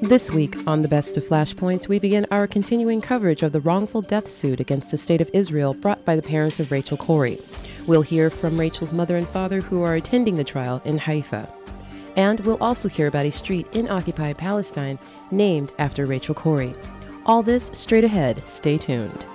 This week on the Best of Flashpoints, we begin our continuing coverage of the wrongful death suit against the state of Israel brought by the parents of Rachel Corrie. We'll hear from Rachel's mother and father who are attending the trial in Haifa. And we'll also hear about a street in occupied Palestine named after Rachel Corrie. All this straight ahead. Stay tuned.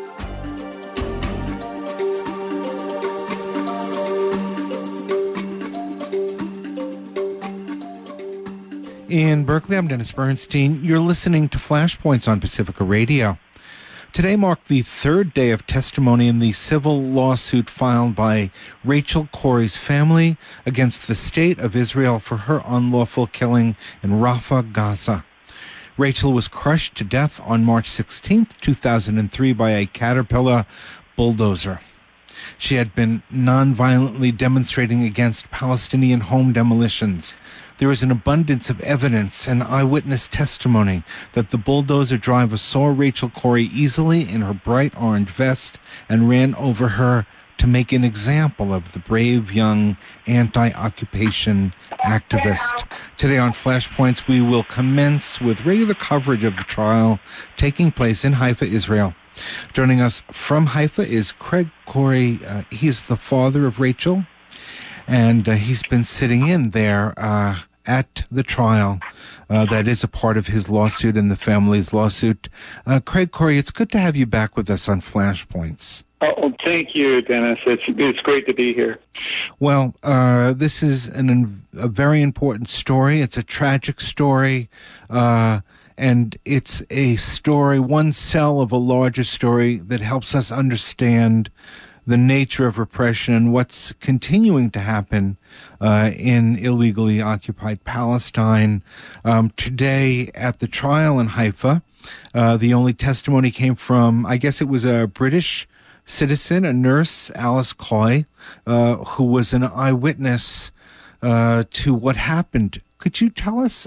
In Berkeley, I'm Dennis Bernstein. You're listening to Flashpoints on Pacifica Radio. Today marked the third day of testimony in the civil lawsuit filed by Rachel Corrie's family against the state of Israel for her unlawful killing in Rafah, Gaza. Rachel was crushed to death on March 16, 2003 by a Caterpillar bulldozer. She had been nonviolently demonstrating against Palestinian home demolitions. There is an abundance of evidence and eyewitness testimony that the bulldozer driver saw Rachel Corrie easily in her bright orange vest and ran over her to make an example of the brave young anti-occupation activist. Today on Flashpoints, we will commence with regular coverage of the trial taking place in Haifa, Israel. Joining us from Haifa is Craig Corrie. He's the father of Rachel, and he's been sitting in there at the trial that is a part of his lawsuit and the family's lawsuit. Craig Corrie, it's good to have you back with us on Flashpoints. Oh, thank you, Dennis. It's great to be here. Well, this is a very important story. It's a tragic story, and it's a story, one cell of a larger story that helps us understand the nature of repression and what's continuing to happen in illegally occupied Palestine. Today at the trial in Haifa, the only testimony came from, I guess it was a British citizen, a nurse, Alice Coy, who was an eyewitness to what happened. Could you tell us,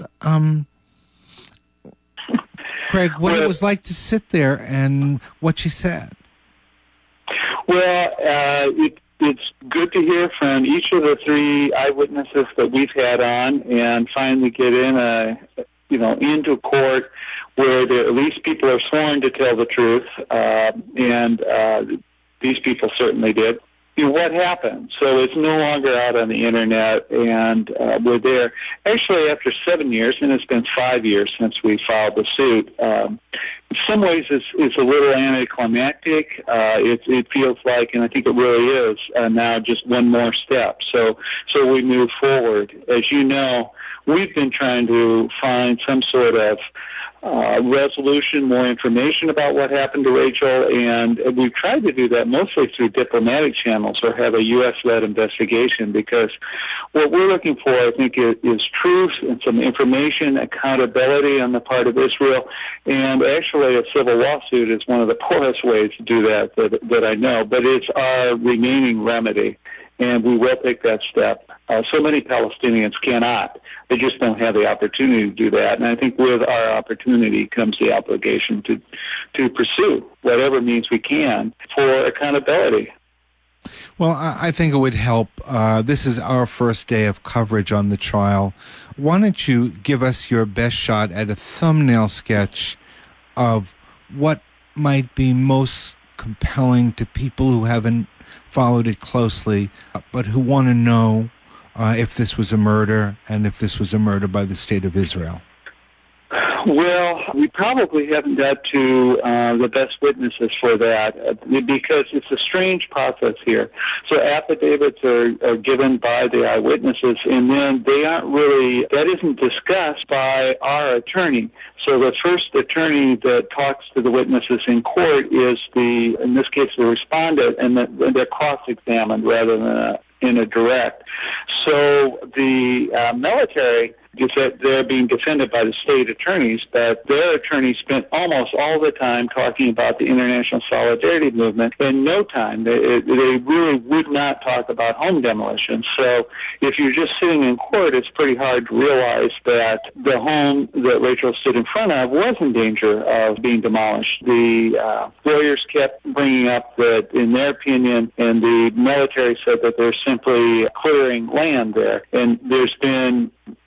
Craig, what it was like to sit there and what she said? Well, it's good to hear from each of the three eyewitnesses that we've had on, and finally get into court where at least people are sworn to tell the truth, and these people certainly did. What happened? So it's no longer out on the internet, and we're there. Actually, after 7 years, and it's been 5 years since we filed the suit, in some ways it's a little anticlimactic. It feels like, and I think it really is, now just one more step. So we move forward. As you know, we've been trying to find some sort of resolution, more information about what happened to Rachel, and we've tried to do that mostly through diplomatic channels or have a U.S.-led investigation, because what we're looking for, I think, is truth and some information, accountability on the part of Israel, and actually a civil lawsuit is one of the poorest ways to do that I know, but it's our remaining remedy, and we will take that step. So many Palestinians cannot. They just don't have the opportunity to do that. And I think with our opportunity comes the obligation to pursue whatever means we can for accountability. Well, I think it would help. This is our first day of coverage on the trial. Why don't you give us your best shot at a thumbnail sketch of what might be most compelling to people who haven't followed it closely, but who want to know if this was a murder, and if this was a murder by the state of Israel? Well, we probably haven't got to the best witnesses for that, because it's a strange process here. So affidavits are given by the eyewitnesses, and then that isn't discussed by our attorney. So the first attorney that talks to the witnesses in court is in this case, the respondent, and they're cross-examined rather than in a direct. So the military, they're being defended by the state attorneys, but their attorneys spent almost all the time talking about the international solidarity movement, and no time. They really would not talk about home demolition. So if you're just sitting in court, it's pretty hard to realize that the home that Rachel stood in front of was in danger of being demolished. The lawyers kept bringing up that, in their opinion, and the military said that they're simply clearing land there. And there's been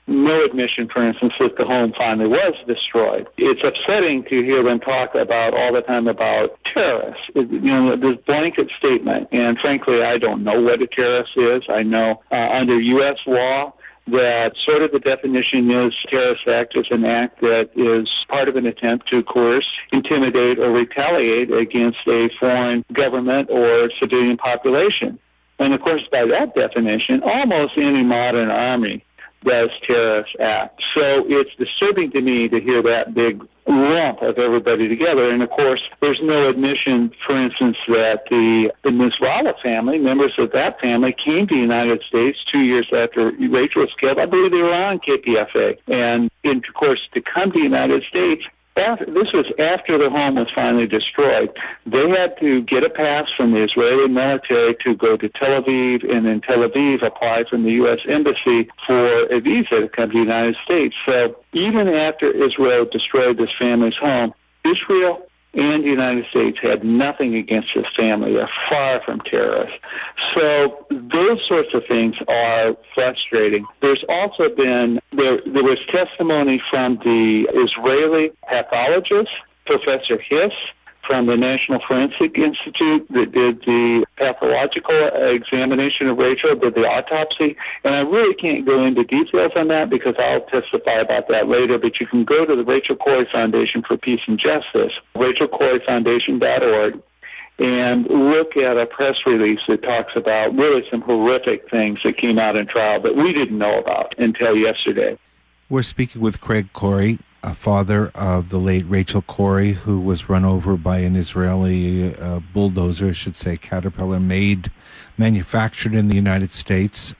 no admission, for instance, that the home finally was destroyed. It's upsetting to hear them talk about all the time about terrorists. This blanket statement, and frankly, I don't know what a terrorist is. I know under U.S. law, that sort of the definition is terrorist act is an act that is part of an attempt to coerce, intimidate, or retaliate against a foreign government or civilian population. And of course, by that definition, almost any modern army does terrorist act. So it's disturbing to me to hear that big lump of everybody together. And of course, there's no admission, for instance, that the Nasrallah family, members of that family, came to the United States 2 years after Rachel was killed. I believe they were on KPFA. And of course, to come to the United States, this was after the home was finally destroyed. They had to get a pass from the Israeli military to go to Tel Aviv, and in Tel Aviv apply from the U.S. Embassy for a visa to come to the United States. So even after Israel destroyed this family's home, Israel and the United States had nothing against this family. They're far from terrorists. So those sorts of things are frustrating. There's also been, there was testimony from the Israeli pathologist, Professor Hiss, from the National Forensic Institute that did the pathological examination of Rachel, did the autopsy. And I really can't go into details on that because I'll testify about that later, but you can go to the Rachel Corrie Foundation for Peace and Justice, rachelcorriefoundation.org, and look at a press release that talks about really some horrific things that came out in trial that we didn't know about until yesterday. We're speaking with Craig Corrie, a father of the late Rachel Corrie, who was run over by an Israeli bulldozer, I should say, Caterpillar, manufactured in the United States.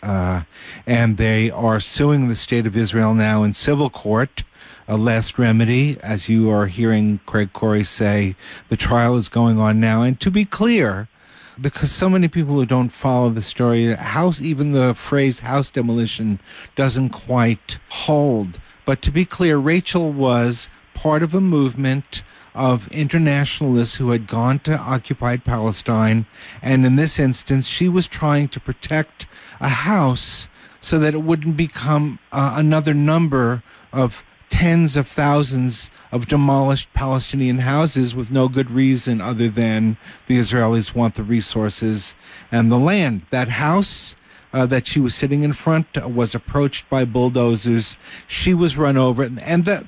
And they are suing the state of Israel now in civil court, a last remedy. As you are hearing Craig Corrie say, the trial is going on now. And to be clear, because so many people who don't follow the story, even the phrase house demolition doesn't quite hold. But to be clear, Rachel was part of a movement of internationalists who had gone to occupied Palestine. And in this instance, she was trying to protect a house so that it wouldn't become another number of tens of thousands of demolished Palestinian houses with no good reason other than the Israelis want the resources and the land. That house that she was sitting in front was approached by bulldozers. She was run over, and the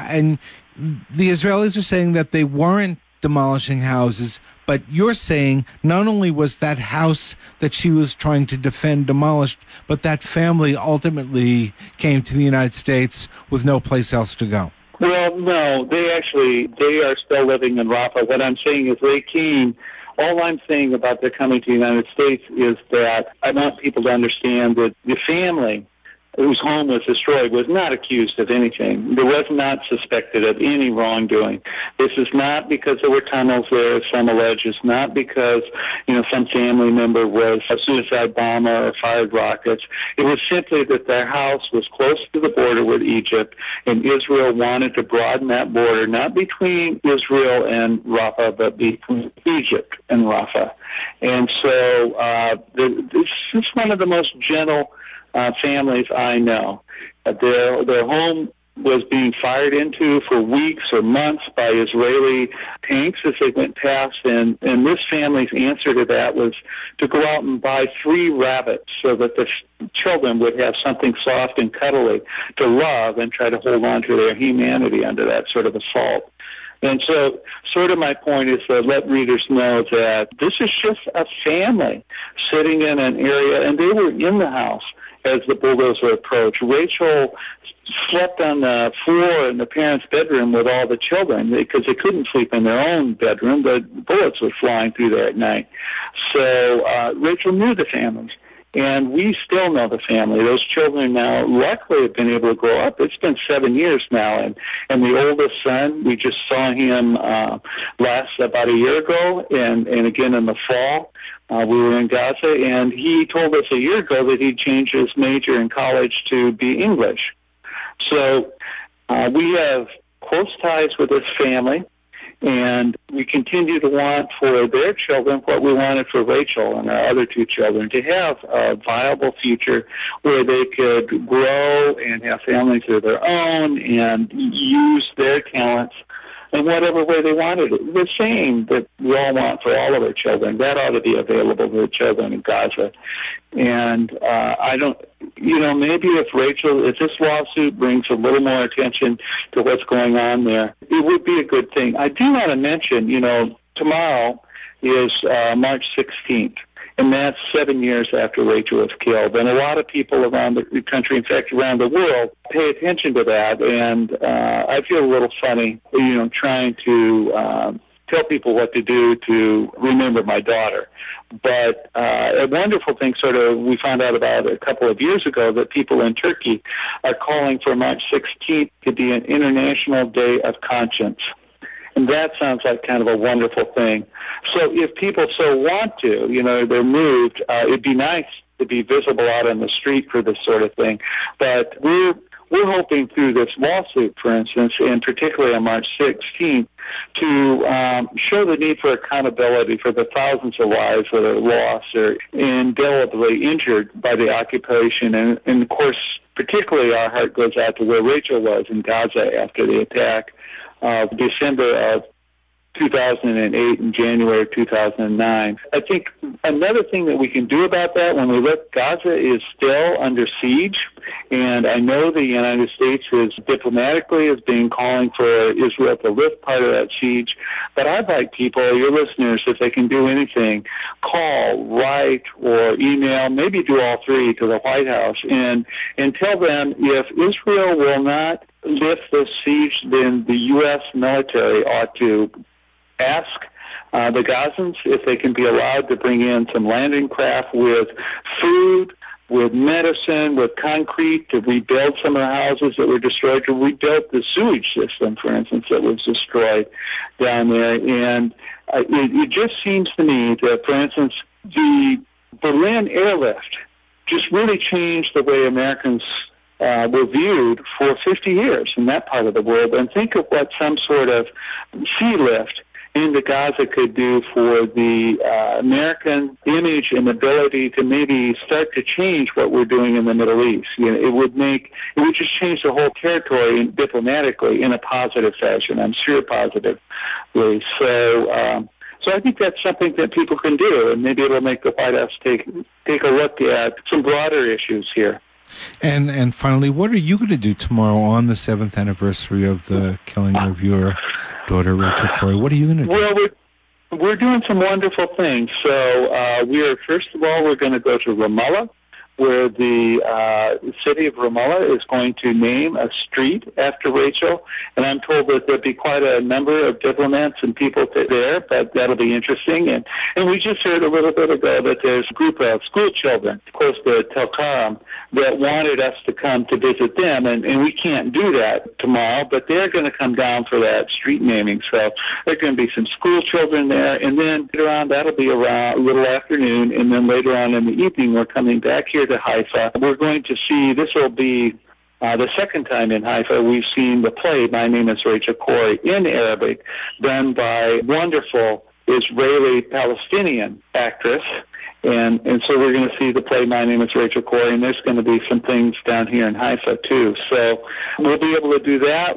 Israelis are saying that they weren't demolishing houses, but you're saying not only was that house that she was trying to defend demolished, but that family ultimately came to the United States with no place else to go. Well, no, they are still living in Rafah. What I'm saying is they came. All I'm saying about their coming to the United States is that I want people to understand that the family whose home was destroyed was not accused of anything. There was not suspected of any wrongdoing. This is not because there were tunnels there, as some allege. It's not because, some family member was a suicide bomber or fired rockets. It was simply that their house was close to the border with Egypt, and Israel wanted to broaden that border, not between Israel and Rafah, but between Egypt and Rafah. And so this is one of the most gentle families I know. Their home was being fired into for weeks or months by Israeli tanks as they went past, and this family's answer to that was to go out and buy 3 rabbits so that the children would have something soft and cuddly to love and try to hold on to their humanity under that sort of assault. And so sort of my point is to let readers know that this is just a family sitting in an area, and they were in the house as the bulldozer approached. Rachel slept on the floor in the parents' bedroom with all the children because they couldn't sleep in their own bedroom. The bullets were flying through there at night. So Rachel knew the families. And we still know the family. Those children now luckily have been able to grow up. It's been 7 years now. And the oldest son, we just saw him last about a year ago and again in the fall. We were in Gaza, and he told us a year ago that he'd changed his major in college to be English. So we have close ties with this family. And we continue to want for their children what we wanted for Rachel and our other two children, to have a viable future where they could grow and have families of their own and use their talents in whatever way they wanted it. The same that we all want for all of our children. That ought to be available to the children in Gaza. And I don't, maybe if this lawsuit brings a little more attention to what's going on there, it would be a good thing. I do want to mention, tomorrow is March 16th. And that's 7 years after Rachel was killed. And a lot of people around the country, in fact, around the world, pay attention to that. And I feel a little funny, trying to tell people what to do to remember my daughter. But a wonderful thing we found out about a couple of years ago, that people in Turkey are calling for March 16th to be an International Day of Conscience. And that sounds like kind of a wonderful thing. So if people so want to, they're moved, it'd be nice to be visible out on the street for this sort of thing. But we're hoping through this lawsuit, for instance, and particularly on March 16th, to show the need for accountability for the thousands of lives that are lost or indelibly injured by the occupation. And of course, particularly our heart goes out to where Rachel was in Gaza after the attack. December of 2008 and January of 2009. I think another thing that we can do about that, when we look, Gaza is still under siege, and I know the United States is diplomatically calling for Israel to lift part of that siege, but I'd like people, your listeners, if they can do anything, call, write, or email, maybe do all three, to the White House, and tell them if Israel will not lift the siege, then the U.S. military ought to ask the Gazans if they can be allowed to bring in some landing craft with food, with medicine, with concrete, to rebuild some of the houses that were destroyed, to rebuild the sewage system, for instance, that was destroyed down there. And it just seems to me that, for instance, the Berlin airlift just really changed the way Americans were viewed for 50 years in that part of the world. And think of what some sort of sea lift into Gaza could do for the American image and ability to maybe start to change what we're doing in the Middle East. It would just change the whole territory diplomatically in a positive fashion. I'm sure positively. So I think that's something that people can do, and maybe it'll make the White House take a look at some broader issues here. And finally, what are you going to do tomorrow on the 7th anniversary of the killing of your daughter, Rachel Corrie? What are you going to do? Well, we're doing some wonderful things. So first of all, we're going to go to Ramallah, where the city of Ramallah is going to name a street after Rachel. And I'm told that there'll be quite a number of diplomats and people there, but that'll be interesting. And we just heard a little bit ago that there's a group of school children close to Tel Karam that wanted us to come to visit them. And we can't do that tomorrow, but they're going to come down for that street naming. So there are going to be some school children there. And then later on, that'll be around a little afternoon. And then later on in the evening, we're coming back here to Haifa. We're going to see, this will be the second time in Haifa we've seen the play My Name is Rachel Corrie in Arabic, done by wonderful Israeli-Palestinian actress. And so we're going to see the play My Name is Rachel Corrie, and there's going to be some things down here in Haifa too. So we'll be able to do that.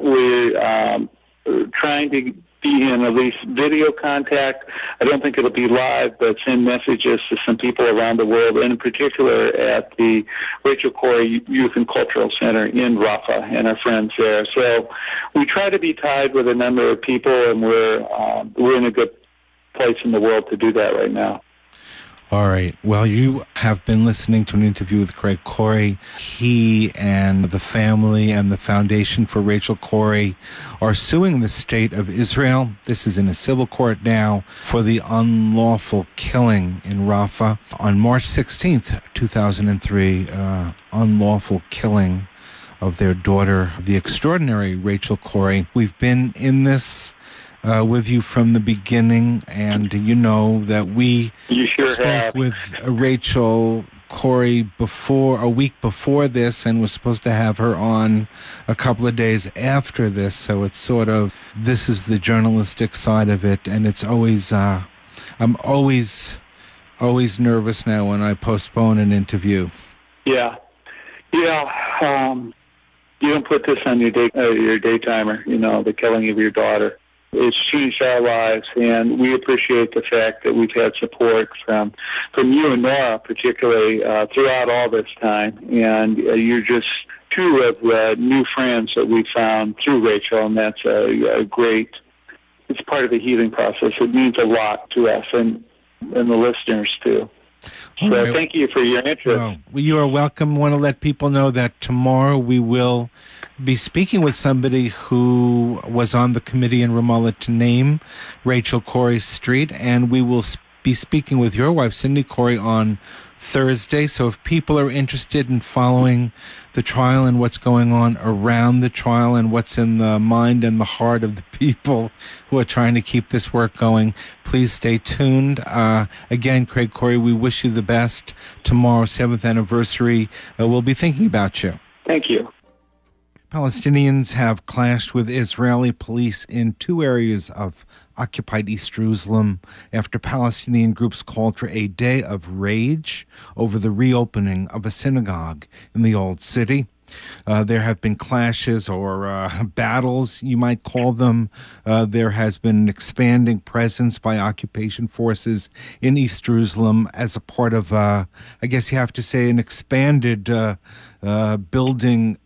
We're trying to be in at least video contact. I don't think it'll be live, but send messages to some people around the world, and in particular at the Rachel Corrie Youth and Cultural Center in Rafah and our friends there. So we try to be tied with a number of people, and we're in a good place in the world to do that right now. All right. Well, you have been listening to an interview with Craig Corrie. He and the family and the Foundation for Rachel Corrie are suing the state of Israel. This is in a civil court now for the unlawful killing in Rafah on March 16th, 2003, unlawful killing of their daughter, the extraordinary Rachel Corrie. We've been in this with you from the beginning, and you know that we spoke with Rachel Corey a week before this, and was supposed to have her on a couple of days after this. So it's sort of, this is the journalistic side of it, and it's always, I'm always nervous now when I postpone an interview. Yeah. You don't put this on your day timer, the killing of your daughter. It's changed our lives, and we appreciate the fact that we've had support from you and Nora, particularly, throughout all this time. And you're just two of the new friends that we found through Rachel, and that's a great, it's part of the healing process. It means a lot to us and the listeners, too. So right. Thank you for your interest. Well, you are welcome. I want to let people know that tomorrow we will be speaking with somebody who was on the committee in Ramallah to name Rachel Corey Street, and we will be speaking with your wife, Cindy Corey, on Thursday. So if people are interested in following the trial and what's going on around the trial and what's in the mind and the heart of the people who are trying to keep this work going, please stay tuned. Again, Craig Corey, we wish you the best. Tomorrow, 7th anniversary, we'll be thinking about you. Thank you. Palestinians have clashed with Israeli police in two areas of occupied East Jerusalem after Palestinian groups called for a day of rage over the reopening of a synagogue in the Old City. There have been clashes or battles, you might call them. There has been an expanding presence by occupation forces in East Jerusalem as a part of, I guess you have to say, an expanded building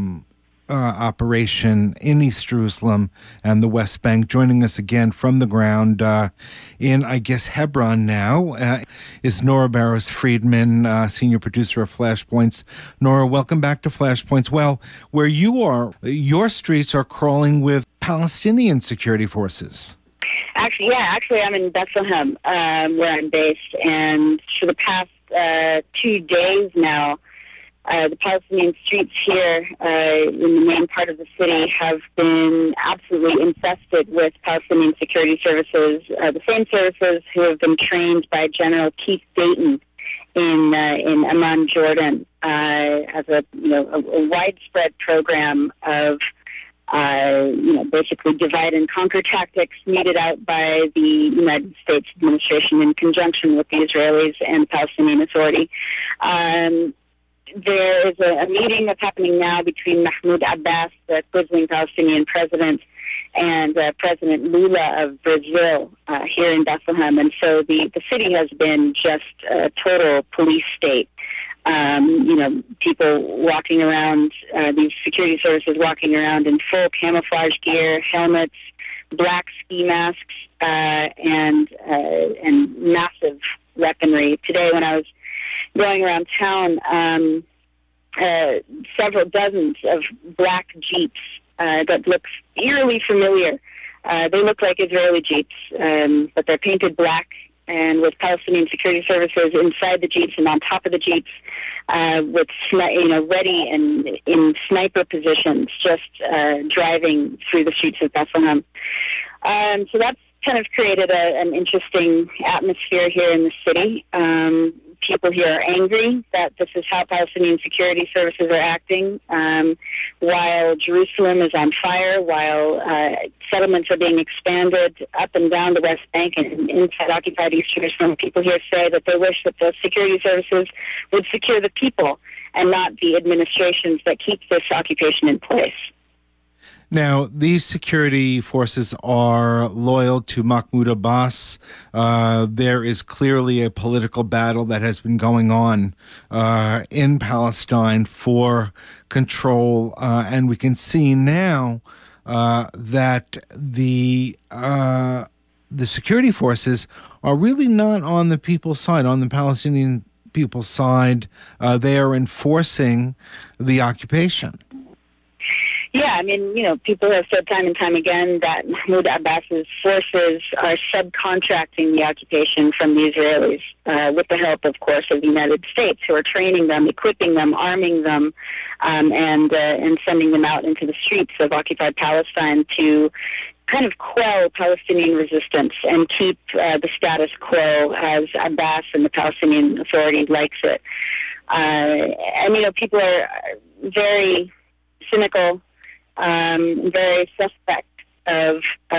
operation in East Jerusalem and the West Bank. Joining us again from the ground in, I guess, Hebron now is Nora Barrows-Friedman, senior producer of Flashpoints. Nora, welcome back to Flashpoints. Well, where you are, your streets are crawling with Palestinian security forces. Actually, I'm in Bethlehem, where I'm based, and for the past 2 days now, the Palestinian streets here in the main part of the city have been absolutely infested with Palestinian security services, the same services who have been trained by General Keith Dayton in Amman, Jordan, as a widespread program of basically divide and conquer tactics meted out by the United States administration in conjunction with the Israelis and the Palestinian Authority. There is a meeting that's happening now between Mahmoud Abbas, the quisling Palestinian president, and President Lula of Brazil here in Bethlehem. And so the city has been just a total police state. People walking around, these security services walking around in full camouflage gear, helmets, black ski masks, and massive weaponry. Today when I was going around town, several dozens of black Jeeps that look eerily familiar. They look like Israeli Jeeps, but they're painted black and with Palestinian security services inside the Jeeps and on top of the Jeeps, with ready and in sniper positions, just driving through the streets of Bethlehem. So that's kind of created an interesting atmosphere here in the city. People here are angry that this is how Palestinian security services are acting, while Jerusalem is on fire, while settlements are being expanded up and down the West Bank and inside occupied East Jerusalem. People here say that they wish that the security services would secure the people and not the administrations that keep this occupation in place. Now, these security forces are loyal to Mahmoud Abbas. There is clearly a political battle that has been going on in Palestine for control, and we can see now that the security forces are really not on the people's side, on the Palestinian people's side. They are enforcing the occupation. Yeah, people have said time and time again that Mahmoud Abbas's forces are subcontracting the occupation from the Israelis, with the help, of course, of the United States, who are training them, equipping them, arming them, and sending them out into the streets of occupied Palestine to kind of quell Palestinian resistance and keep the status quo as Abbas and the Palestinian Authority likes it. And, people are very cynical, very suspect of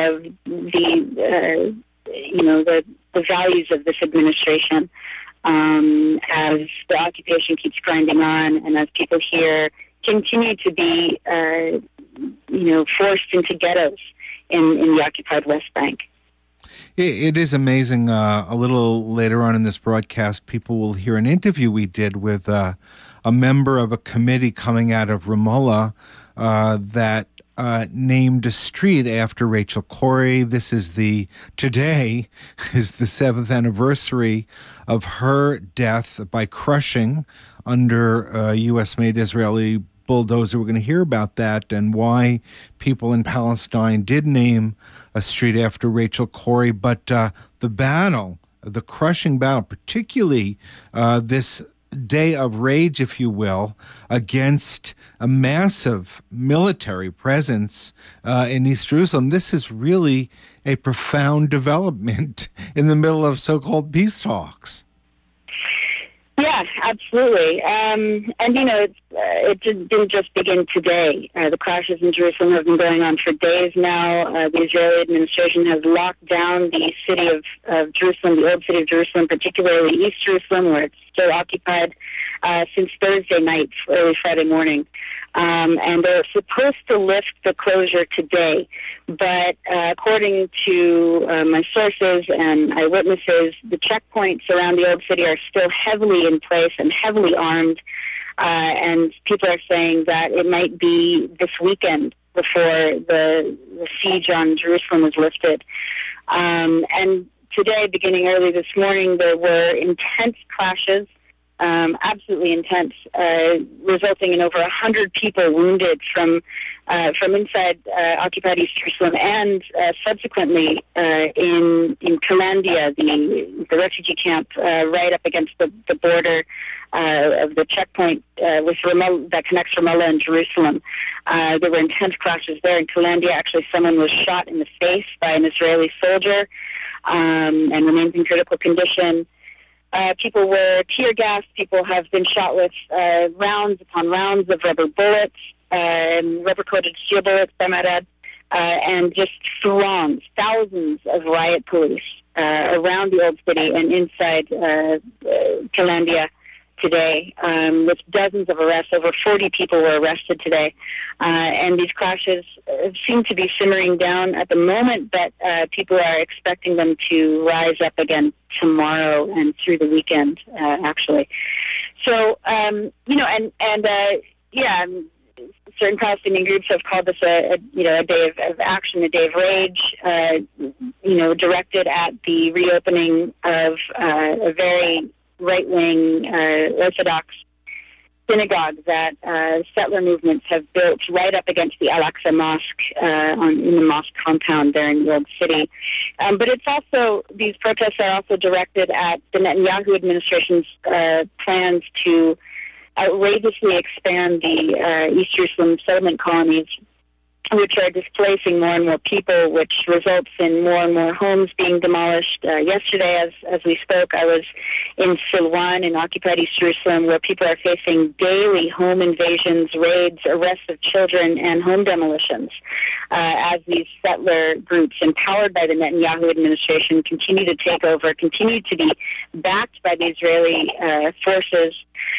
the values of this administration as the occupation keeps grinding on and as people here continue to be, forced into ghettos in the occupied West Bank. It is amazing. A little later on in this broadcast, people will hear an interview we did with a member of a committee coming out of Ramallah that named a street after Rachel Corrie. Today is the 7th anniversary of her death by crushing under a U.S.-made Israeli bulldozer. We're going to hear about that and why people in Palestine did name a street after Rachel Corrie. But the crushing battle, particularly this day of rage, if you will, against a massive military presence in East Jerusalem. This is really a profound development in the middle of so-called peace talks. Yeah, absolutely. It didn't just begin today. The clashes in Jerusalem have been going on for days now. The Israeli administration has locked down the city of Jerusalem, the old city of Jerusalem, particularly East Jerusalem, where it's still occupied, since Thursday night, early Friday morning. And they're supposed to lift the closure today. But according to my sources and eyewitnesses, the checkpoints around the old city are still heavily in place and heavily armed. And people are saying that it might be this weekend before the siege on Jerusalem is lifted. And today, beginning early this morning, there were intense clashes. Absolutely intense, resulting in over 100 people wounded from inside occupied East Jerusalem and subsequently in Kalandia, the refugee camp right up against the border of the checkpoint with Ramallah, that connects Ramallah and Jerusalem. There were intense clashes there. In Kalandia, actually, someone was shot in the face by an Israeli soldier and remains in critical condition. People were tear gassed. People have been shot with rounds upon rounds of rubber bullets, rubber-coated steel bullets, I might add, and just thousands of riot police around the old city and inside Kalandia today, with dozens of arrests. Over 40 people were arrested today. And these clashes seem to be simmering down at the moment, but people are expecting them to rise up again tomorrow and through the weekend, actually. So, certain Palestinian groups have called this a day of action, a day of rage, directed at the reopening of a very right-wing Orthodox synagogue that settler movements have built right up against the Al-Aqsa Mosque in the mosque compound there in the old city. But it's also, these protests are also directed at the Netanyahu administration's plans to outrageously expand the East Jerusalem settlement colonies, which are displacing more and more people, which results in more and more homes being demolished. Yesterday, as we spoke, I was in Silwan in occupied East Jerusalem, where people are facing daily home invasions, raids, arrests of children, and home demolitions, as these settler groups, empowered by the Netanyahu administration, continue to take over, continue to be backed by the Israeli forces.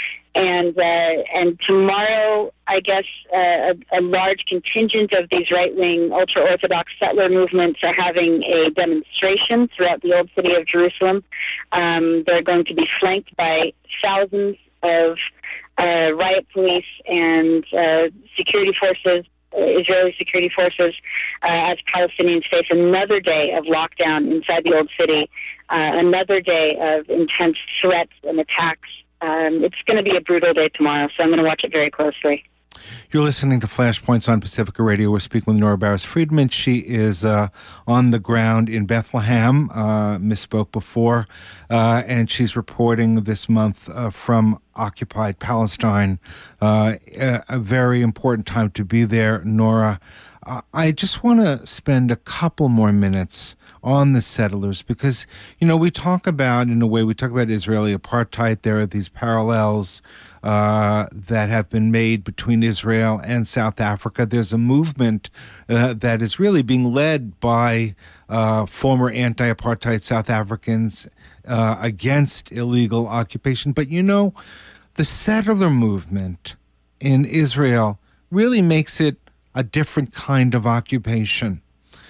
And tomorrow, I guess, a large contingent of these right-wing, ultra-Orthodox settler movements are having a demonstration throughout the old city of Jerusalem. They're going to be flanked by thousands of riot police and security forces, Israeli security forces, as Palestinians face another day of lockdown inside the old city, another day of intense threats and attacks. It's going to be a brutal day tomorrow, so I'm going to watch it very closely. You're listening to Flashpoints on Pacifica Radio. We're speaking with Nora Barris-Friedman. She is on the ground in Bethlehem, misspoke before, and she's reporting this month from occupied Palestine. A very important time to be there, Nora. I just want to spend a couple more minutes on the settlers because, we talk about Israeli apartheid. There are these parallels that have been made between Israel and South Africa. There's a movement that is really being led by former anti-apartheid South Africans against illegal occupation. But, the settler movement in Israel really makes it a different kind of occupation.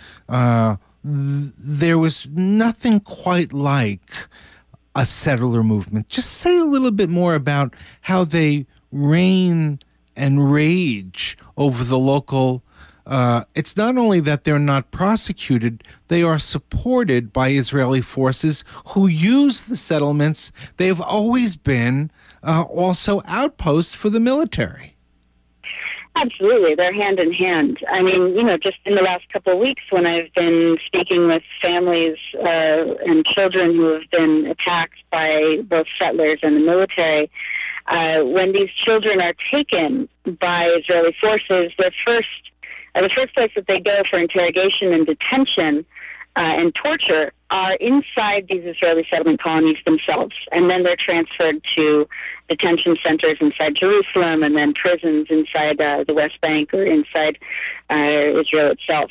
There was nothing quite like a settler movement. Just say a little bit more about how they reign and rage over the local. It's not only that they're not prosecuted, they are supported by Israeli forces who use the settlements. They've always been also outposts for the military. Absolutely. They're hand in hand. I mean, just in the last couple of weeks when I've been speaking with families and children who have been attacked by both settlers and the military, when these children are taken by Israeli forces, the first place that they go for interrogation and detention and torture are inside these Israeli settlement colonies themselves. And then they're transferred to detention centers inside Jerusalem and then prisons inside the West Bank or inside Israel itself.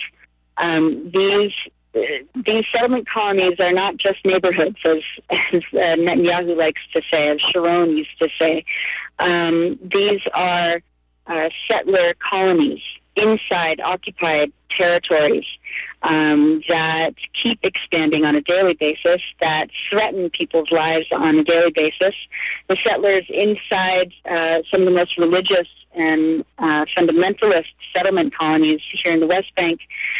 These settlement colonies are not just neighborhoods, as Netanyahu likes to say, as Sharon used to say. These are settler colonies inside occupied territories that keep expanding on a daily basis, that threaten people's lives on a daily basis. The settlers inside some of the most religious and fundamentalist settlement colonies here in the West Bank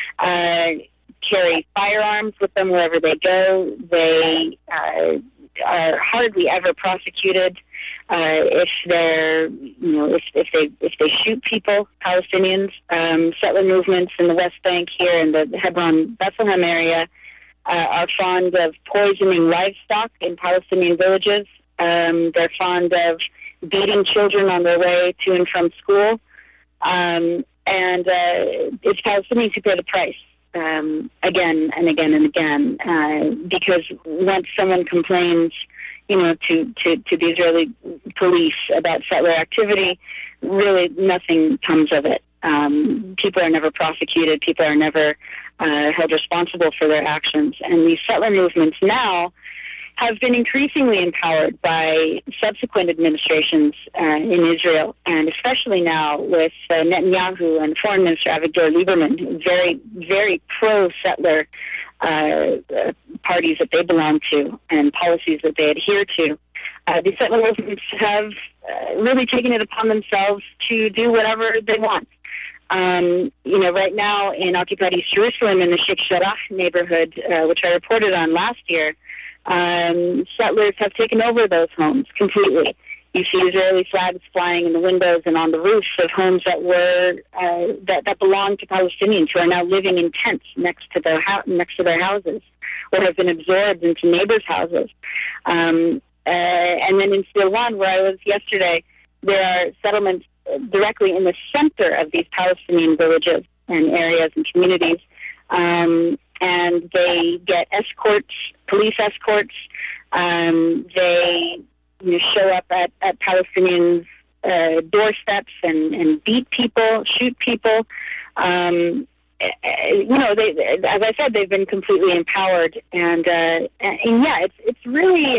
carry firearms with them wherever they go. They are hardly ever prosecuted if they're, if they shoot people, Palestinians. Settler movements in the West Bank here in the Hebron, Bethlehem area are fond of poisoning livestock in Palestinian villages. They're fond of beating children on their way to and from school. And it's Palestinians who pay the price. Again and again and again, because once someone complains, to the Israeli police about settler activity, really nothing comes of it. People are never prosecuted. People are never held responsible for their actions. And these settler movements now have been increasingly empowered by subsequent administrations in Israel, and especially now with Netanyahu and Foreign Minister Avigdor Lieberman, very, very pro-settler parties that they belong to and policies that they adhere to. These settler movements have really taken it upon themselves to do whatever they want. Right now in occupied East Jerusalem in the Sheikh Jarrah neighborhood, which I reported on last year, settlers have taken over those homes completely. You see Israeli flags flying in the windows and on the roofs of homes that were that belonged to Palestinians who are now living in tents next to their houses, or have been absorbed into neighbors' houses. And then in Silwan, where I was yesterday, there are settlements directly in the center of these Palestinian villages and areas and communities. And they get escorts, police escorts. They show up at Palestinians' doorsteps and beat people, shoot people. They, as I said, they've been completely empowered, and yeah, it's really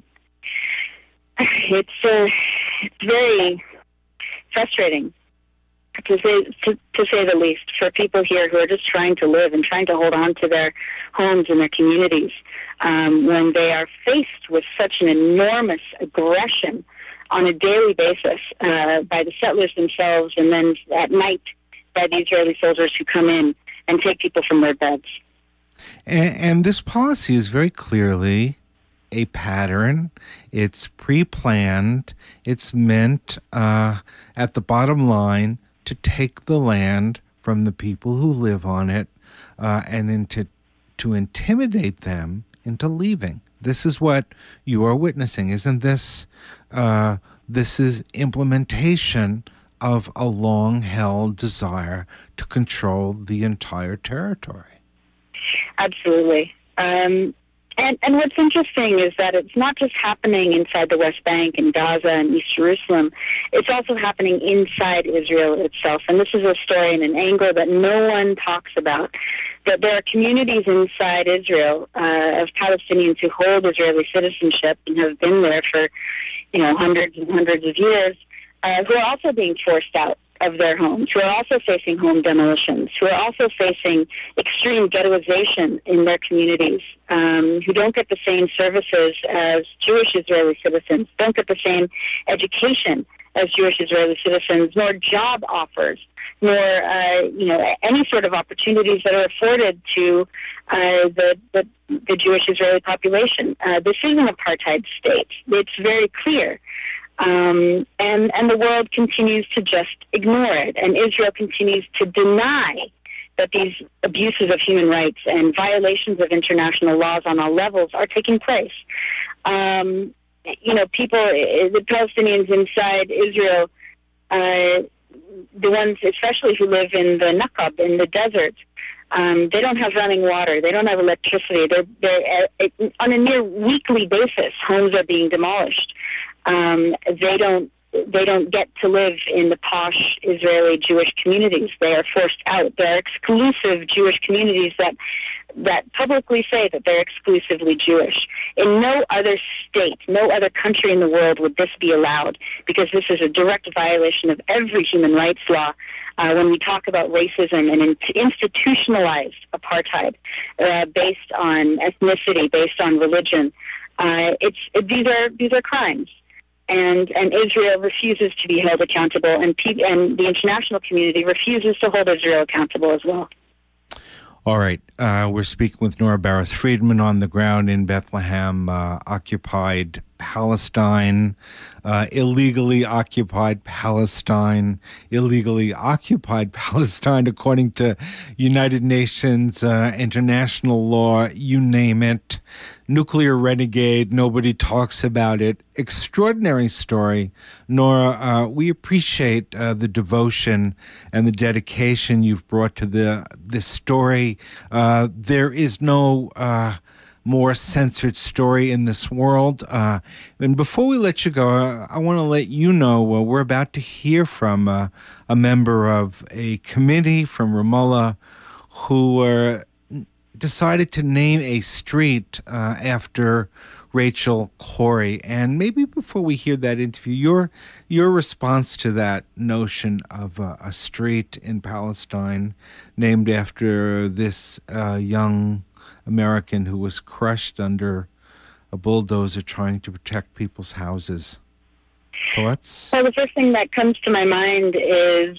it's very frustrating, to say the least, for people here who are just trying to live and trying to hold on to their homes and their communities when they are faced with such an enormous aggression on a daily basis by the settlers themselves, and then at night by the Israeli soldiers who come in and take people from their beds. And this policy is very clearly a pattern. It's pre-planned. It's meant, at the bottom line, to take the land from the people who live on it, and to intimidate them into leaving. This is what you are witnessing, isn't this? This is implementation of a long-held desire to control the entire territory. Absolutely. And what's interesting is that it's not just happening inside the West Bank and Gaza and East Jerusalem. It's also happening inside Israel itself. And this is a story and an angle that no one talks about. That there are communities inside Israel of Palestinians who hold Israeli citizenship and have been there for, hundreds and hundreds of years, who are also being forced out of their homes, who are also facing home demolitions, who are also facing extreme ghettoization in their communities, who don't get the same services as Jewish Israeli citizens, don't get the same education as Jewish Israeli citizens, nor job offers, nor any sort of opportunities that are afforded to the Jewish Israeli population. This is an apartheid state. It's very clear. And the world continues to just ignore it, and Israel continues to deny that these abuses of human rights and violations of international laws on all levels are taking place. People, the Palestinians inside Israel, the ones especially who live in the Nakab, in the desert, they don't have running water. They don't have electricity. They're on a near weekly basis, homes are being demolished. They don't get to live in the posh Israeli Jewish communities. They are forced out. There are exclusive Jewish communities that publicly say that they're exclusively Jewish. In no other state, no other country in the world would this be allowed, because this is a direct violation of every human rights law. When we talk about racism and institutionalized apartheid based on ethnicity, based on religion, these are crimes. And Israel refuses to be held accountable, and the international community refuses to hold Israel accountable as well. All right. We're speaking with Nora Barros-Friedman on the ground in Bethlehem, occupied Palestine, illegally occupied Palestine, according to United Nations, international law, you name it. Nuclear renegade, nobody talks about it. Extraordinary story. Nora, we appreciate the devotion and the dedication you've brought to this story. There is no more censored story in this world. And before we let you go, I want to let you know we're about to hear from a member of a committee from Ramallah who decided to name a street after Rachel Corrie. And maybe before we hear that interview, your response to that notion of a street in Palestine named after this young American who was crushed under a bulldozer trying to protect people's houses. Thoughts? Well, the first thing that comes to my mind is,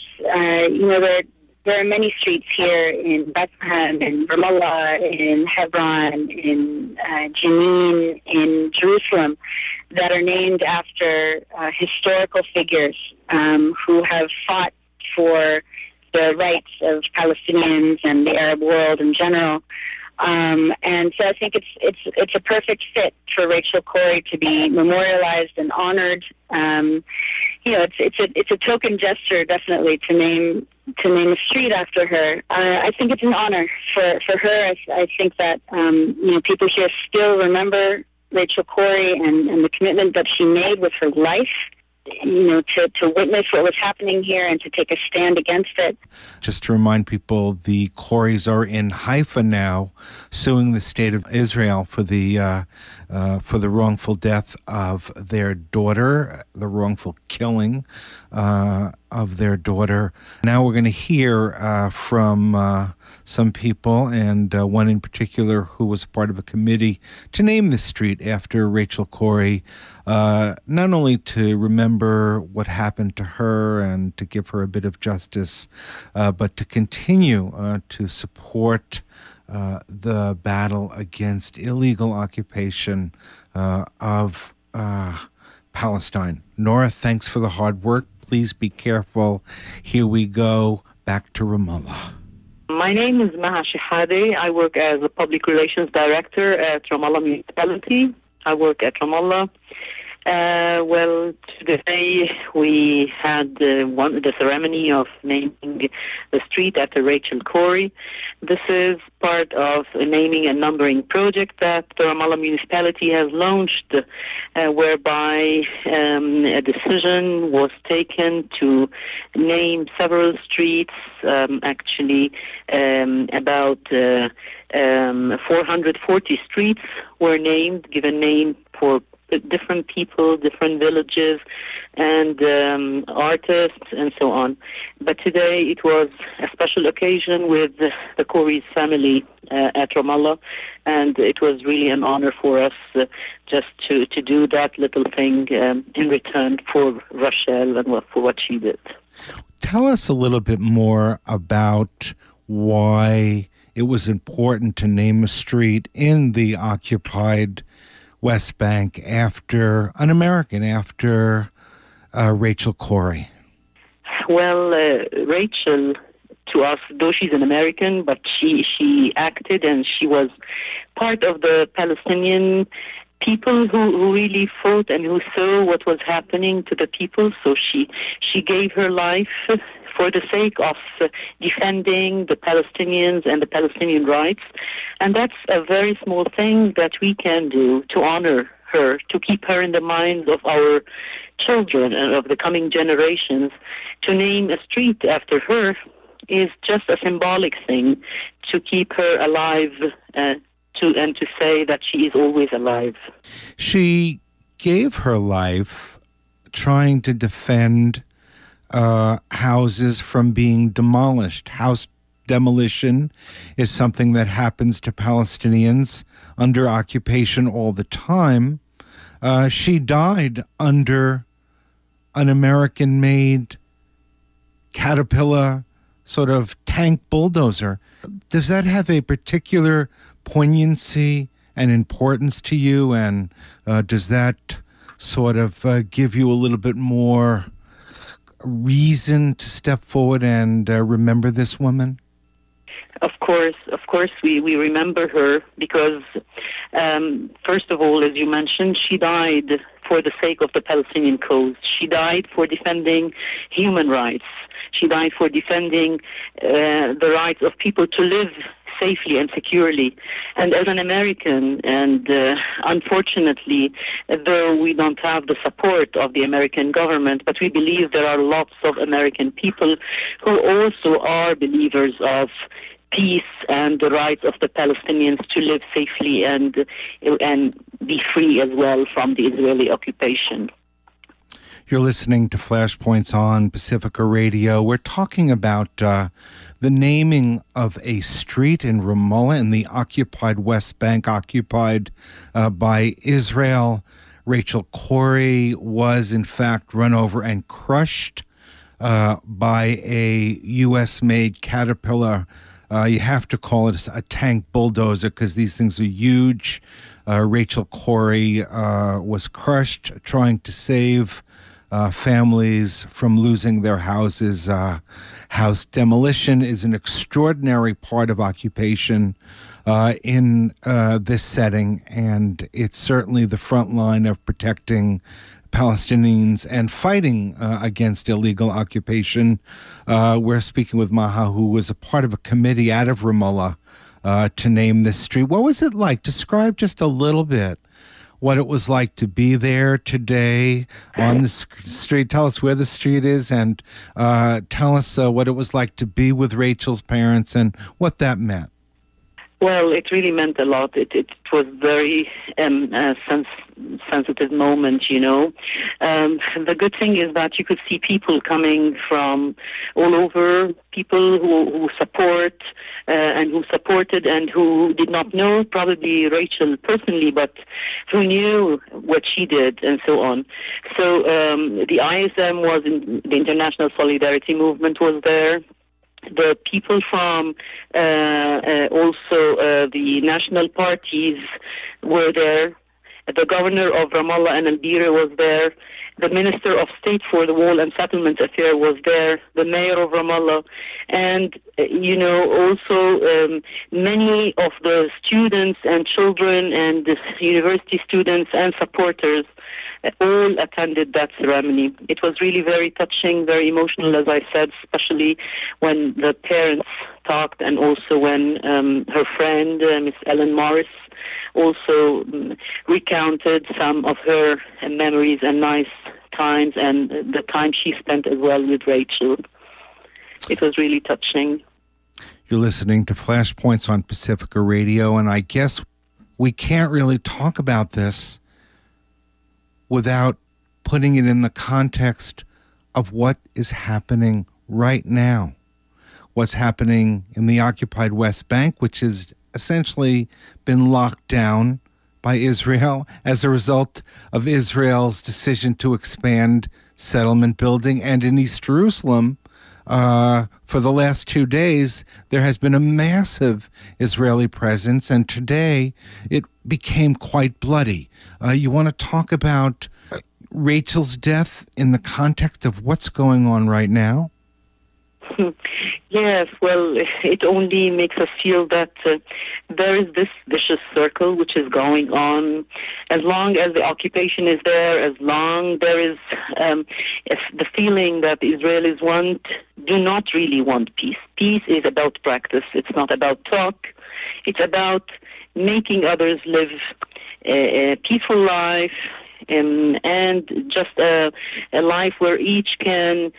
there are many streets here in Bethlehem, in Ramallah, in Hebron, in Jenin, in Jerusalem, that are named after historical figures who have fought for the rights of Palestinians and the Arab world in general. And so I think it's a perfect fit for Rachel Corrie to be memorialized and honored. It's a token gesture, definitely, to name a street after her. I think it's an honor for her. I think that people here still remember Rachel Corrie and the commitment that she made with her life. To witness what was happening here and to take a stand against it. Just to remind people, the Corries are in Haifa now, suing the state of Israel for the wrongful death of their daughter, the wrongful killing of their daughter. Now we're going to hear from some people, and one in particular who was part of a committee to name the street after Rachel Corrie, not only to remember what happened to her and to give her a bit of justice, but to continue to support the battle against illegal occupation of Palestine. Nora, thanks for the hard work. Please be careful. Here we go, back to Ramallah. My name is Maha Shehadeh. I work as a public relations director at Ramallah Municipality. I work at Ramallah. Well, today we had the ceremony of naming the street after Rachel Corrie. This is part of a naming and numbering project that the Ramallah municipality has launched, whereby a decision was taken to name several streets, about 440 streets were named, given name for different people, different villages, and artists, and so on. But today it was a special occasion with the Corrie's family at Ramallah, and it was really an honor for us just to do that little thing in return for Rachel and for what she did. Tell us a little bit more about why it was important to name a street in the occupied West Bank after an American, after Rachel Corrie. Well, Rachel, to us, though she's an American, but she acted and she was part of the Palestinian people who really fought and who saw what was happening to the people. So she gave her life for the sake of defending the Palestinians and the Palestinian rights. And that's a very small thing that we can do to honor her, to keep her in the minds of our children and of the coming generations. To name a street after her is just a symbolic thing to keep her alive and to say that she is always alive. She gave her life trying to defend houses from being demolished. House demolition is something that happens to Palestinians under occupation all the time. She died under an American-made Caterpillar sort of tank bulldozer. Does that have a particular poignancy and importance to you? And does that sort of give you a little bit more reason to step forward and remember this woman? Of course, we remember her because, first of all, as you mentioned, she died for the sake of the Palestinian cause. She died for defending human rights. She died for defending the rights of people to live safely and securely. And as an American, and unfortunately, though we don't have the support of the American government, but we believe there are lots of American people who also are believers of peace and the rights of the Palestinians to live safely and be free as well from the Israeli occupation. You're listening to Flashpoints on Pacifica Radio. We're talking about the naming of a street in Ramallah in the occupied West Bank, occupied by Israel. Rachel Corrie was, in fact, run over and crushed by a U.S.-made Caterpillar. You have to call it a tank bulldozer because these things are huge. Rachel Corrie was crushed trying to save families from losing their houses. House demolition is an extraordinary part of occupation in this setting, and it's certainly the front line of protecting Palestinians and fighting against illegal occupation. We're speaking with Maha, who was a part of a committee out of Ramallah to name this street. What was it like? Describe just a little bit what it was like to be there today on the street. Tell us where the street is, and tell us what it was like to be with Rachel's parents and what that meant. Well, it really meant a lot. It was very sensitive moment, you know. The good thing is that you could see people coming from all over, people who support and who supported and who did not know probably Rachel personally, but who knew what she did and so on. So the ISM was in the International Solidarity Movement was there. The people from also the national parties were there. The governor of Ramallah and Al-Bira was there. the Minister of State for the Wall and Settlement Affairs was there, the Mayor of Ramallah, and, also many of the students and children and the university students and supporters all attended that ceremony. It was really very touching, very emotional, as I said, especially when the parents talked, and also when her friend, Miss Ellen Morris, also recounted some of her memories and nice times and the time she spent as well with Rachel. It was really touching. You're listening to Flashpoints on Pacifica Radio, and I guess we can't really talk about this without putting it in the context of what is happening right now. What's happening in the occupied West Bank, which has essentially been locked down by Israel as a result of Israel's decision to expand settlement building. And in East Jerusalem, for the last 2 days, there has been a massive Israeli presence, and today it became quite bloody. You want to talk about Rachel's death in the context of what's going on right now? Yes, well, it only makes us feel that there is this vicious circle which is going on. As long as the occupation is there, as long there is the feeling that the Israelis do not really want peace. Peace is about practice. It's not about talk. It's about making others live a peaceful life, and just a life where each can,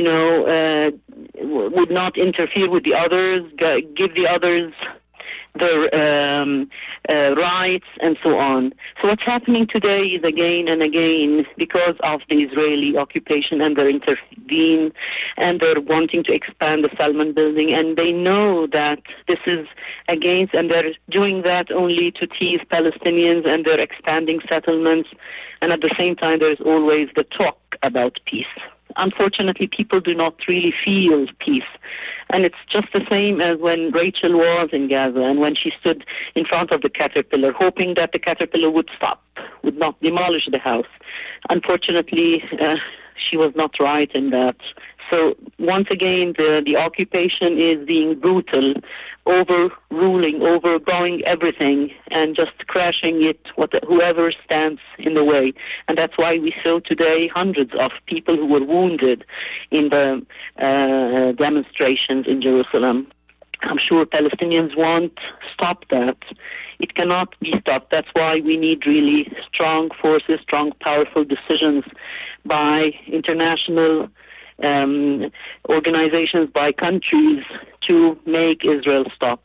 would not interfere with the others, give the others their rights, and so on. So what's happening today is again and again, because of the Israeli occupation, and they're intervene, and they're wanting to expand the settlement building, and they know that this is against, and they're doing that only to tease Palestinians, and they're expanding settlements, and at the same time there's always the talk about peace. Unfortunately, people do not really feel peace. And it's just the same as when Rachel was in Gaza and when she stood in front of the Caterpillar, hoping that the Caterpillar would stop, would not demolish the house. Unfortunately, she was not right in that. So once again, the occupation is being brutal, overruling, overgrowing everything, and just crashing it, whoever stands in the way. And that's why we saw today hundreds of people who were wounded in the demonstrations in Jerusalem. I'm sure Palestinians won't stop that. It cannot be stopped. That's why we need really strong forces, strong, powerful decisions by international organizations, by countries, to make Israel stop.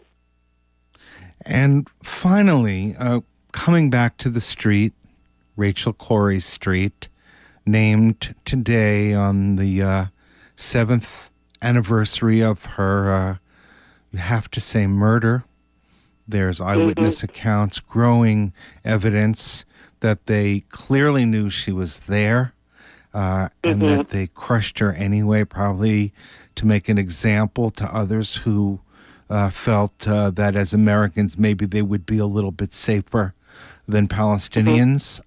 And finally, coming back to the street, Rachel Corrie's street, named today on the 7th anniversary of her, you have to say, murder. There's eyewitness accounts, growing evidence that they clearly knew she was there. And that they crushed her anyway, probably to make an example to others who felt that as Americans, maybe they would be a little bit safer than Palestinians.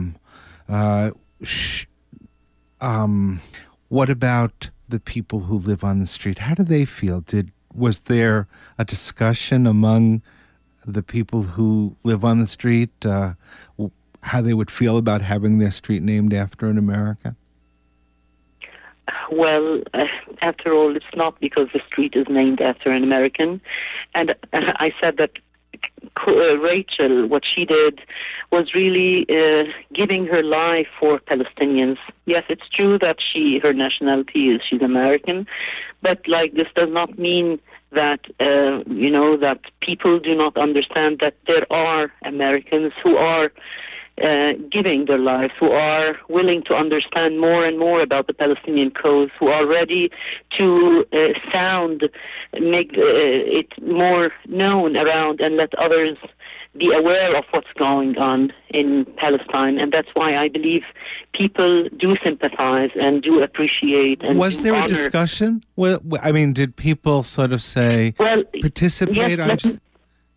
What about the people who live on the street? How do they feel? Was there a discussion among the people who live on the street, how they would feel about having their street named after an American? Well, after all, it's not because the street is named after an American. And I said that Rachel, what she did was really giving her life for Palestinians. Yes, it's true that her nationality she's American, but this does not mean that, that people do not understand that there are Americans who are giving their lives, who are willing to understand more and more about the Palestinian cause, who are ready to make it more known around and let others be aware of what's going on in Palestine. And that's why I believe people do sympathize and do appreciate. And was there a discussion? Well, I mean, did people sort of say, participate? Yes,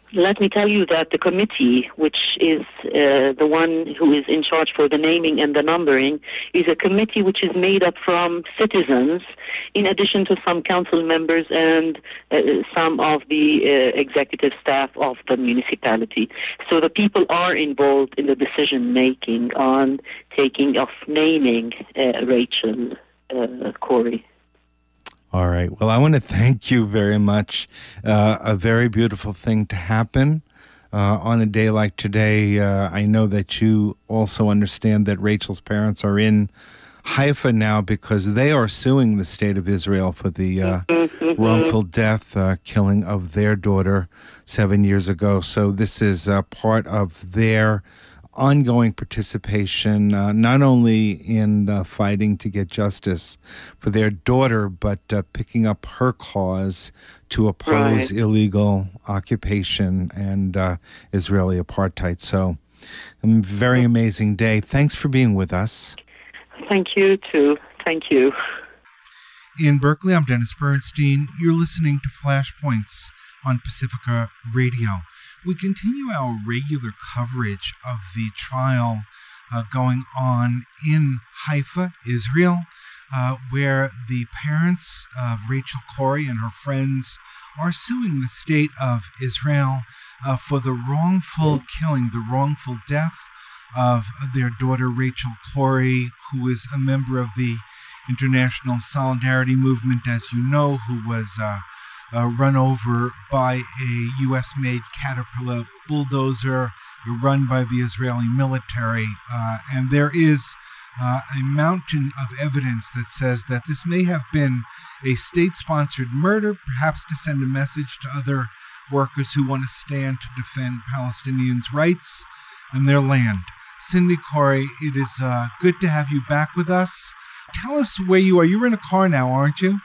Let me tell you that the committee, which is the one who is in charge for the naming and the numbering, is a committee which is made up from citizens, in addition to some council members and some of the executive staff of the municipality. So the people are involved in the decision-making on naming Rachel Corrie. All right. Well, I want to thank you very much. A very beautiful thing to happen on a day like today. I know that you also understand that Rachel's parents are in Haifa now because they are suing the state of Israel for the wrongful death, killing of their daughter 7 years ago. So this is part of their ongoing participation, not only in fighting to get justice for their daughter, but picking up her cause to oppose illegal occupation and Israeli apartheid. So, a very amazing day. Thanks for being with us. Thank you, too. Thank you. In Berkeley, I'm Dennis Bernstein. You're listening to Flashpoints on Pacifica Radio. We continue our regular coverage of the trial going on in Haifa, Israel, where the parents of Rachel Corrie and her friends are suing the state of Israel for the wrongful killing, the wrongful death of their daughter Rachel Corrie, who is a member of the International Solidarity Movement, as you know, who was run over by a U.S.-made Caterpillar bulldozer run by the Israeli military. And there is a mountain of evidence that says that this may have been a state-sponsored murder, perhaps to send a message to other workers who want to stand to defend Palestinians' rights and their land. Cindy Corrie, it is good to have you back with us. Tell us where you are. You're in a car now, aren't you?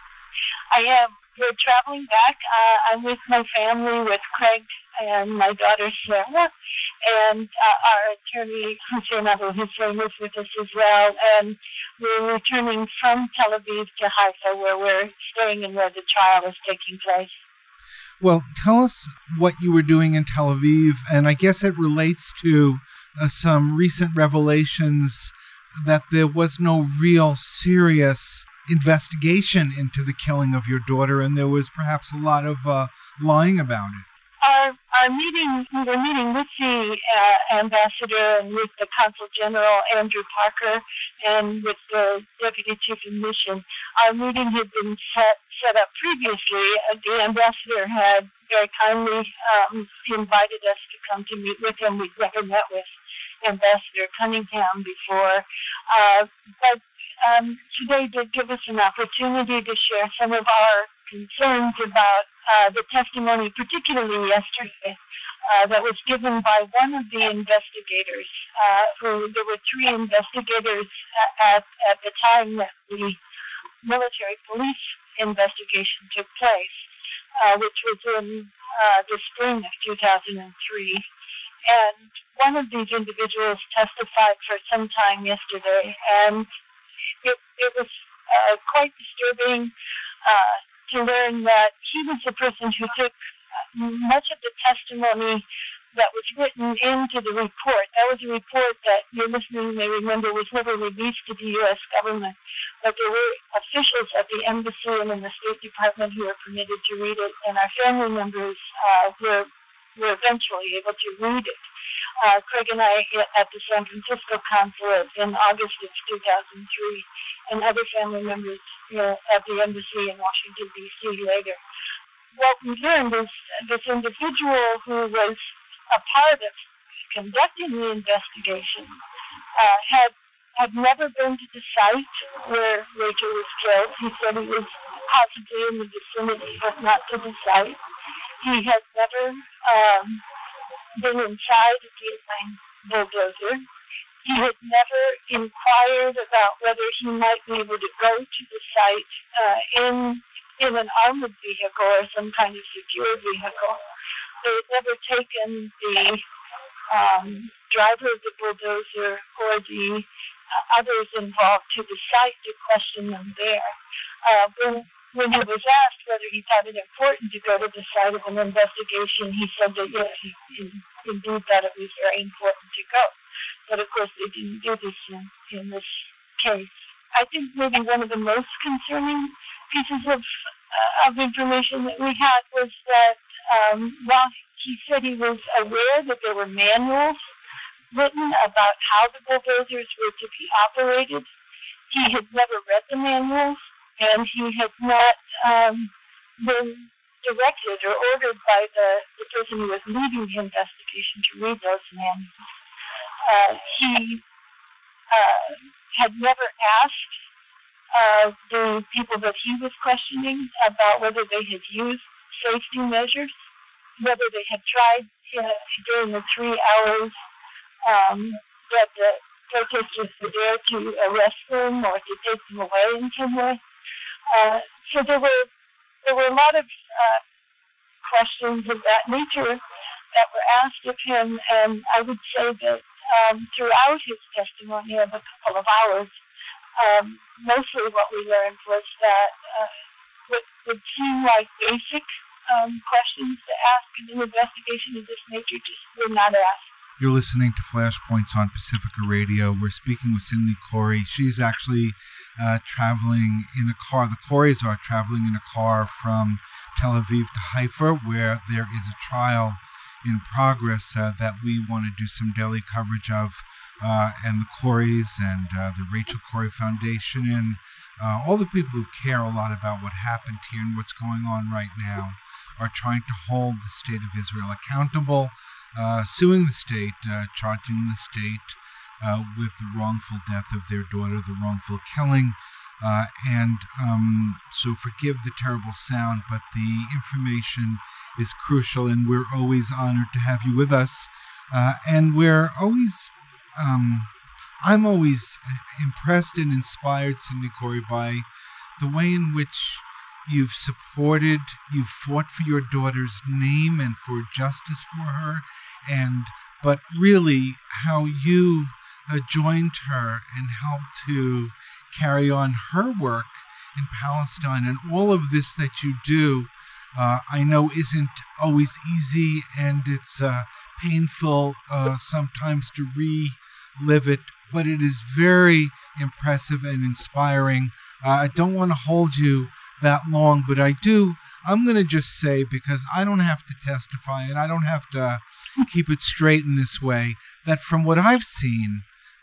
I am. We're traveling back. I'm with my family, with Craig and my daughter Sarah, and our attorney Hussein Abu Hussein is with us as well. And we're returning from Tel Aviv to Haifa, where we're staying and where the trial is taking place. Well, tell us what you were doing in Tel Aviv, and I guess it relates to some recent revelations that there was no real serious investigation into the killing of your daughter, and there was perhaps a lot of lying about it. Our meeting, we were meeting with the ambassador and with the consul general, Andrew Parker, and with the deputy chief of mission. Our meeting had been set up previously. The ambassador had very kindly invited us to come to meet with him. We'd never met with Ambassador Cunningham before. But today did give us an opportunity to share some of our concerns about the testimony, particularly yesterday, that was given by one of the investigators. There were three investigators at the time that the military police investigation took place, which was in the spring of 2003. And one of these individuals testified for some time yesterday, and it was quite disturbing to learn that he was the person who took much of the testimony that was written into the report. That was a report that your listeners may remember was never released to the U.S. government, but there were officials at the embassy and in the State Department who were permitted to read it, and our family members were eventually able to read it. Craig and I at the San Francisco consulate in August of 2003, and other family members at the embassy in Washington, D.C. later. What we learned is this individual who was a part of conducting the investigation had never been to the site where Rachel was killed. He said he was possibly in the vicinity, but not to the site. He had never been inside of the airline bulldozer. He had never inquired about whether he might be able to go to the site in an armored vehicle or some kind of secure vehicle. They had never taken the driver of the bulldozer or the others involved to the site to question them there. when he was asked whether he thought it important to go to the site of an investigation, he said that yes, he indeed thought it was very important to go. But of course, they didn't do this in this case. I think maybe one of the most concerning pieces of information that we had was that while he said he was aware that there were manuals written about how the bulldozers were to be operated, he had never read the manuals, and he had not been directed or ordered by the person who was leading the investigation to read those manuals. He had never asked the people that he was questioning about whether they had used safety measures, whether they had tried during the 3 hours that the protesters were there to arrest them or to take them away in some way. So there were a lot of questions of that nature that were asked of him, and I would say that throughout his testimony of a couple of hours, mostly what we learned was that what would seem like basic questions to ask in an investigation of this nature just were not asked. You're listening to Flashpoints on Pacifica Radio. We're speaking with Cindy Corey. She's actually traveling in a car. The Coreys are traveling in a car from Tel Aviv to Haifa, where there is a trial in progress that we want to do some daily coverage of. And the Coreys and the Rachel Corey Foundation and all the people who care a lot about what happened here and what's going on right now are trying to hold the state of Israel accountable, suing the state, charging the state with the wrongful death of their daughter, the wrongful killing. So forgive the terrible sound, but the information is crucial, and we're always honored to have you with us. And we're always, I'm always impressed and inspired, Cindy Corey, by the way in which you've supported, you've fought for your daughter's name and for justice for her, but really how you joined her and helped to carry on her work in Palestine. And all of this that you do, I know isn't always easy, and it's painful sometimes to relive it, but it is very impressive and inspiring. I don't want to hold you that long, but I'm going to just say, because I don't have to testify and I don't have to keep it straight in this way, that from what I've seen,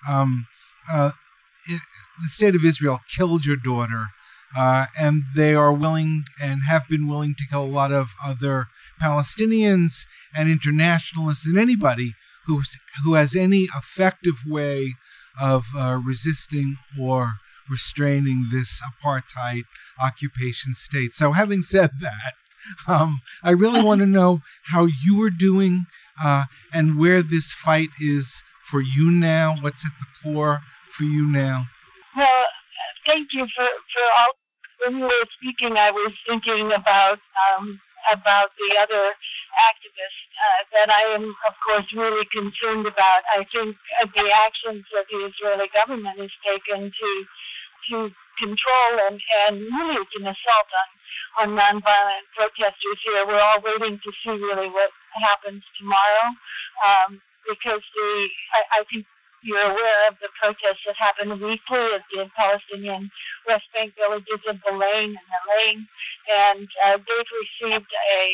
the state of Israel killed your daughter, and they are willing and have been willing to kill a lot of other Palestinians and internationalists and anybody who has any effective way of resisting or restraining this apartheid occupation state. So having said that, I really want to know how you are doing and where this fight is for you now. What's at the core for you now? Well, thank you for all. When you were speaking, I was thinking about the other activists that I am, of course, really concerned about. I think the actions that the Israeli government has taken to control and really it's an assault on nonviolent protesters here. We're all waiting to see really what happens tomorrow because I think you're aware of the protests that happen weekly at the Palestinian West Bank villages of Balain and Elaine, and they've received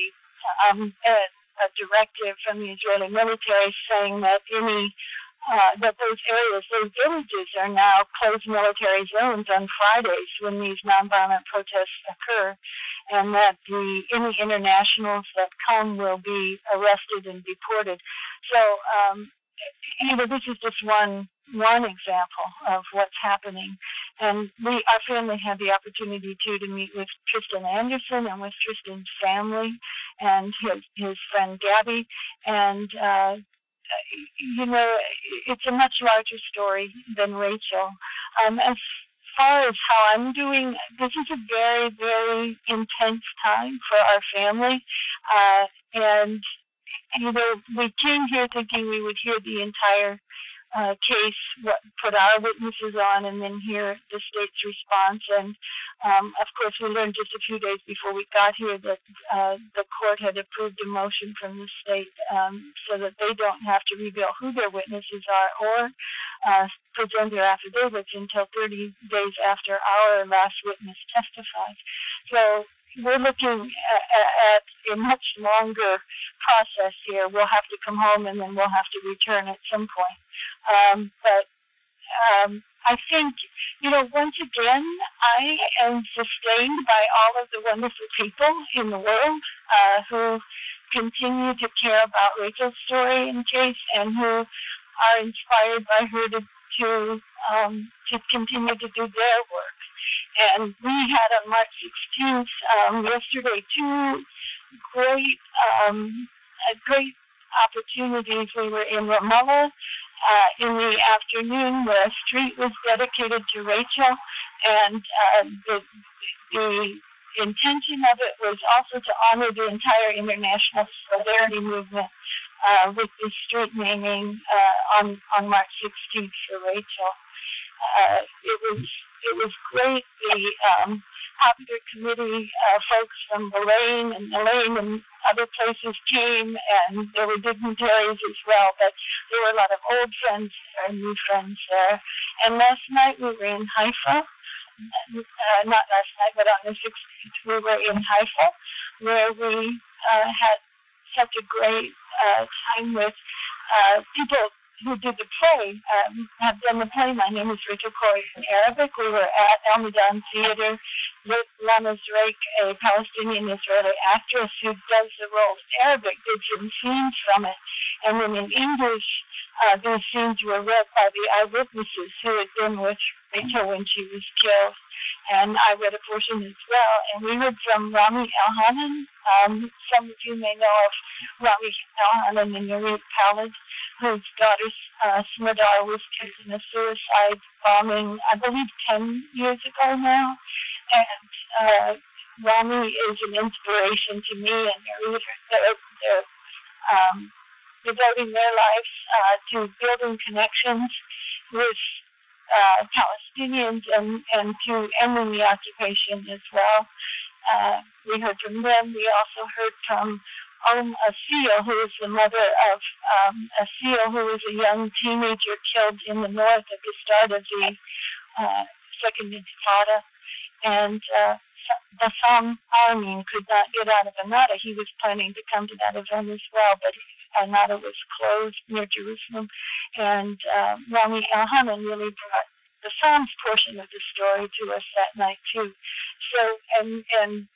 a directive from the Israeli military saying that that those areas, those villages, are now closed military zones on Fridays when these nonviolent protests occur, and that any internationals that come will be arrested and deported. So, this is just one example of what's happening. And our family had the opportunity to meet with Tristan Anderson and with Tristan's family and his friend Gabby. And, it's a much larger story than Rachel. As far as how I'm doing, this is a very, very intense time for our family. And we came here thinking we would hear the entire case, put our witnesses on, and then hear the state's response. And of course, we learned just a few days before we got here that the court had approved a motion from the state so that they don't have to reveal who their witnesses are or present their affidavits until 30 days after our last witness testifies. So we're looking at a much longer process here. We'll have to come home and then we'll have to return at some point. But I think, once again, I am sustained by all of the wonderful people in the world who continue to care about Rachel's story and case and who are inspired by her to continue to do their work. And we had on March 16th, yesterday, two great opportunities. We were in Ramallah in the afternoon, where a street was dedicated to Rachel, and the intention of it was also to honor the entire international solidarity movement with the street naming on March 16th for Rachel. It was great. The Popular Committee folks from Elaine and other places came, and there were dignitaries as well, but there were a lot of old friends there and new friends there. And last night we were in Haifa. Not last night, but on the 16th we were in Haifa, where we had such a great time with people who did the play, have done the play. My name is Rachel Corrie in Arabic. We were at Al Medan Theater with Lana Drake, a Palestinian-Israeli actress who does the role in Arabic, did some scenes from it. And then in English, these scenes were read by the eyewitnesses who had been with Rachel when she was killed. And I read a portion as well. And we heard from Rami Elhanan. Some of you may know of Rami Elhanan and Nurit Khalid, whose daughter Smadar was killed in a suicide bombing, I believe 10 years ago now. And Rami is an inspiration to me and Nurit. They're devoting their lives to building connections with Palestinians and to ending the occupation as well. We heard from them. We also heard from Asil, who is the mother of Asil, who was a young teenager killed in the north at the start of the Second Intifada. And Bassam Amin could not get out of Amada. He was planning to come to that event as well, but Amada was closed near Jerusalem. And Rami Elhanan really brought the Psalms portion of the story to us that night too. So, and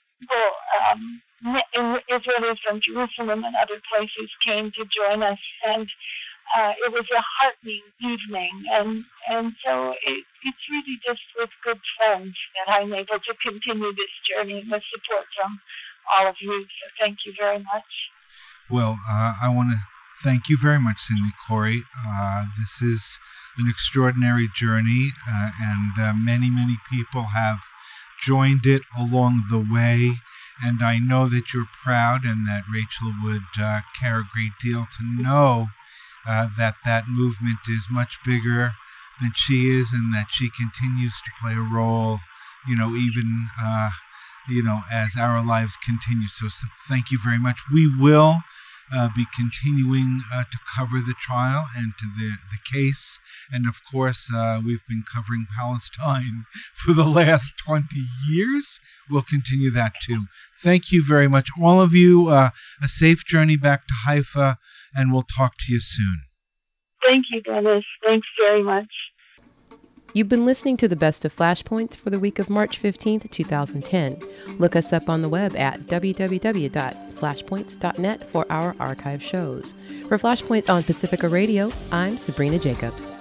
Israelis from Jerusalem and other places came to join us, and it was a heartening evening, and so it's really just with good friends that I'm able to continue this journey with support from all of you. So thank you very much. Well, I want to thank you very much, Cindy Corrie. This is an extraordinary journey, and many people have joined it along the way. And I know that you're proud and that Rachel would care a great deal to know that movement is much bigger than she is, and that she continues to play a role, even, as our lives continue. So thank you very much. We will be continuing to cover the trial and to the case. And of course, we've been covering Palestine for the last 20 years. We'll continue that too. Thank you very much, all of you. A safe journey back to Haifa, and we'll talk to you soon. Thank you, Dennis. Thanks very much. You've been listening to the best of Flashpoints for the week of March 15th, 2010. Look us up on the web at www.flashpoints.net for our archive shows. For Flashpoints on Pacifica Radio, I'm Sabrina Jacobs.